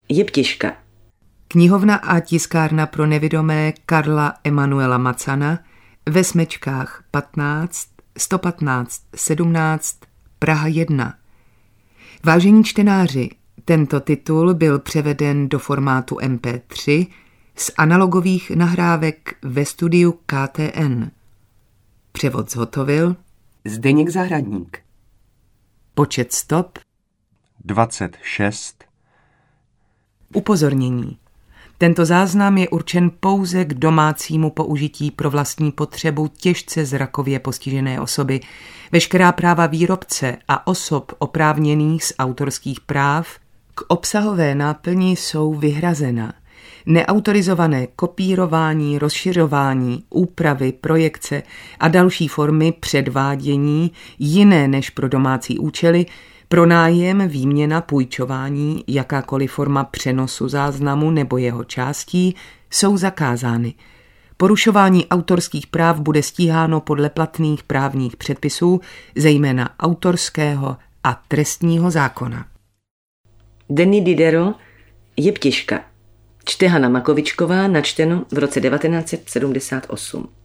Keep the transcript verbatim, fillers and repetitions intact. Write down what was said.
Jeptiška. Knihovna a tiskárna pro nevidomé Karla Emanuela Macana ve Smečkách patnáct, sto patnáct, sedmnáct, Praha jedna. Vážení čtenáři, tento titul byl převeden do formátu em pé tři z analogových nahrávek ve studiu K T N. Převod zhotovil Zdeněk Zahradník. Počet stop dvacet šest. Upozornění. Tento záznam je určen pouze k domácímu použití pro vlastní potřebu těžce zrakově postižené osoby. Veškerá práva výrobce a osob oprávněných z autorských práv k obsahové náplni jsou vyhrazena. Neautorizované kopírování, rozšiřování, úpravy, projekce a další formy předvádění jiné než pro domácí účely, pronájem, výměna, půjčování, jakákoliv forma přenosu záznamu nebo jeho částí jsou zakázány. Porušování autorských práv bude stíháno podle platných právních předpisů, zejména autorského a trestního zákona. Denny Diderot, Jeptiška. Čte Hana Makovičková, načteno v roce devatenáct set sedmdesát osm.